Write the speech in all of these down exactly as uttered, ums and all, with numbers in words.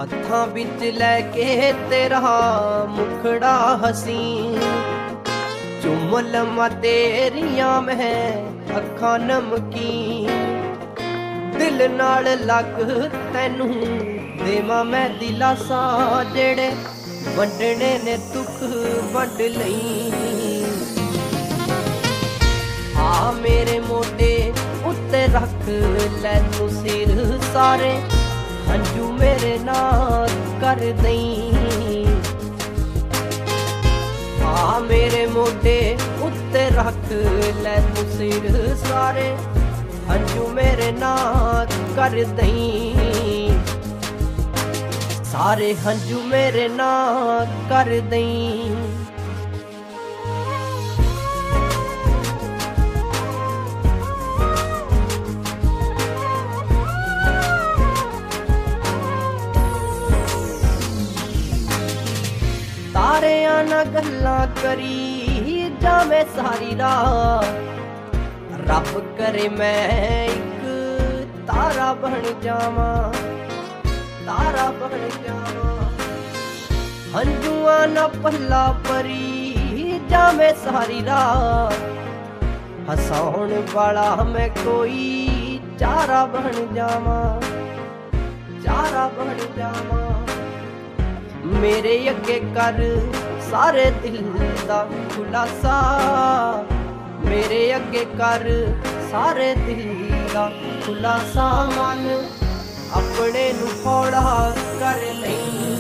ਹੱਥਾਂ ਵਿੱਚ ਲੈ ਕੇ ਤੇਰਾ ਮੁਖੜਾ ਹਸੀਨ, ਚੁੰਮ ਲਵਾਂ ਤੇਰੀਆਂ ਮੈਂ ਅੱਖਾਂ ਨਮਕੀਨ। ਦਿਲ ਨਾਲ ਲੱਗ ਤੈਨੂੰ ਦੇਵਾਂ ਮੈਂ ਦਿਲਾਸਾ, ਜਿਹੜੇ ਵੰਡਣੇ ਨੇ ਦੁੱਖ ਵੰਡ ਲਈ। ਆ ਮੇਰੇ ਮੋਢੇ ਉੱਤੇ ਰੱਖ ਲੈ ਤੂੰ ਸਿਰ ਸਾਰੇ, ਹੰਝੂ ਮੇਰੇ ਨਾਲ ਕਰ ਦਈ। ਆ ਮੇਰੇ ਮੋਢੇ ਉੱਤੇ ਰੱਖ ਲੈ ਤੂੰ ਸਿਰ ਸਾਰੇ, ਹੰਝੂ ਮੇਰੇ ਨਾਲ ਕਰ ਦਈ। ਸਾਰੇ ਹੰਝੂ ਮੇਰੇ ਨਾਲ ਕਰ ਦਈ। ਤਾਰਿਆਂ ਨਾਲ ਗੱਲਾਂ ਕਰੀ ਜਾਵੇਂ ਸਾਰੀ ਰਾਤ, ਰੱਬ ਕਰੇ ਮੈਂ ਇੱਕ ਤਾਰਾ ਬਣ ਜਾਵਾਂ, ਤਾਰਾ ਬਣ ਜਾਵਾਂ। ਹੰਝੂਆਂ ਨਾਲ ਪੱਲਾ ਪਰੀ ਜਾਵੇਂ ਸਾਰੀ ਰਾਤ, ਹਸਾਉਣ ਵਾਲਾ ਮੈਂ ਕੋਈ ਚਾਰਾ ਬਣ ਜਾਵਾਂ, ਚਾਰਾ ਬਣ ਜਾਵਾਂ। ਮੇਰੇ ਅੱਗੇ ਕਰ ਸਾਰੇ ਦਿਲ ਦਾ ਖੁਲਾਸਾ, ਮੇਰੇ ਅੱਗੇ ਕਰ ਸਾਰੇ ਦਿਲ ਦਾ ਖੁਲਾਸਾ। ਮਨ ਆਪਣੇ ਨੂੰ ਹੌਲਾ ਕਰ ਲਈ।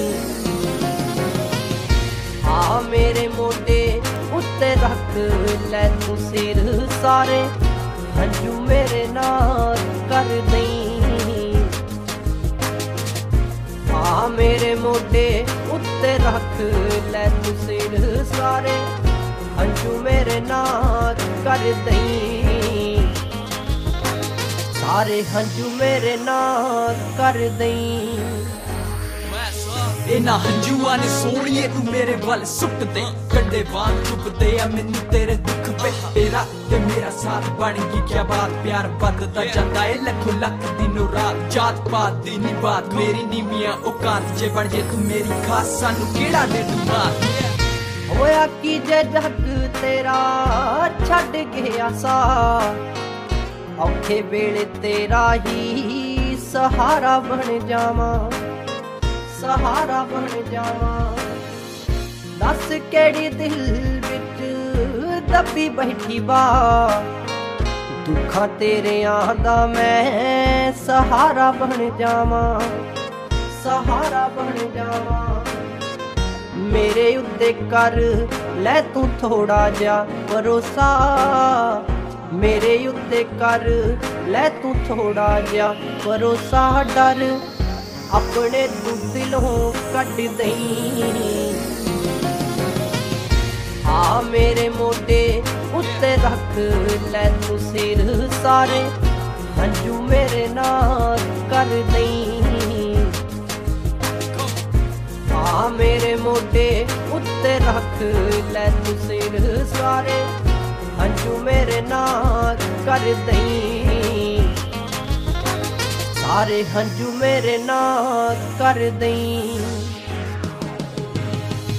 ਆ ਮੇਰੇ ਮੋਢੇ ਉੱਤੇ ਰੱਖ ਲੈ ਤੂੰ ਸਿਰ ਸਾਰੇ, ਹੰਝੂ ਮੇਰੇ ਨਾਲ ਕਰ ਦਈ। ਆ ਮੇਰੇ ਮੋਢੇ ਉੱਤੇ ਰੱਖ ਲੈ ਤੂੰ ਸਿਰ ਸਾਰੇ, ਹੰਝੂ ਮੇਰੇ ਨਾਲ ਕਰ ਦਈ। ਸਾਰੇ ਹੰਝੂ ਮੇਰੇ ਨਾਲ ਕਰ ਦਈ। ਇਹਨਾਂ ਹੰਝੂਆਂ ਨੇ ਸੋਹਣੀਏ ਤੂੰ ਮੇਰੇ ਵੱਲ ਸੁੱਟ ਦੇ, ਕੰਡੇ ਵਾਂਗ ਚੁੱਪਦੇ ਆ ਮੈਨੂੰ ਤੇਰੇ ਦੁੱਖ ਪੇ। ਤੇਰਾ ਤੇ ਮੇਰਾ ਸਾਥ ਬਣ ਗਈ ਕਿਆ ਬਾਤ, ਪਿਆਰ ਵੱਧਦਾ ਜਾਂਦਾ ਏ ਲੱਖੋ ਲੱਖ ਦਿਨੋਂ ਰਾਤ। ਜਾਤ ਪਾਤ ਦੀ ਨੀ ਬਾਤ, ਮੇਰੀ ਨੀਵੀਆਂ ਔਕਾਤ, ਜੇ ਬਣ ਜੇ ਤੂੰ ਮੇਰੀ ਖਾਸ ਸਾਨੂੰ ਕਿਹੜਾ ਦੇ ਦੂੰ ਮਾਤ। ਹੋਇਆ ਕੀ ਜੇ ਜੱਗ ਤੇਰਾ ਛੱਡ ਗਿਆ ਸਾ, ਔਖੇ ਵੇਲੇ ਤੇਰਾ ਹੀ ਸਹਾਰਾ ਬਣ ਜਾਵਾਂ, ਸਹਾਰਾ ਬਣ ਜਾਵਾਂ। ਦੱਸ ਕਿਹੜੀ ਦਿਲ ਵਿੱਚ ਦੱਬੀ ਬੈਠੀ ਬਾ, ਦੁੱਖਾਂ ਤੇਰਿਆਂ ਦਾ ਮੈਂ ਸਹਾਰਾ ਬਣ ਜਾਵਾਂ, ਸਹਾਰਾ ਬਣ ਜਾਵਾਂ। ਮੇਰੇ ਉੱਤੇ ਕਰ ਲੈ ਤੂੰ ਥੋੜਾ ਜਿਹਾ ਭਰੋਸਾ, ਮੇਰੇ ਉੱਤੇ ਕਰ ਲੈ ਤੂੰ ਥੋੜਾ ਜਿਹਾ ਭਰੋਸਾ। ਡਰ ਆਪਣੇ ਤੂੰ ਦਿਲੋਂ ਕੱਢ ਦਈ। ਆ ਮੇਰੇ ਮੋਢੇ ਉੱਤੇ ਰੱਖ ਲੈ ਤੂੰ ਸਿਰ ਸਾਰੇ, ਹੰਝੂ ਮੇਰੇ ਨਾਲ ਕਰ ਦਈ। ਆ ਮੇਰੇ ਮੋਢੇ ਉੱਤੇ ਰੱਖ ਲੈ ਤੂੰ ਸਿਰ ਸਾਰੇ, ਹੰਝੂ ਮੇਰੇ ਨਾਲ ਕਰ ਦਈ। ਸਾਰੇ ਹੰਝੂ ਮੇਰੇ ਨਾਲ ਕਰ ਦਈ।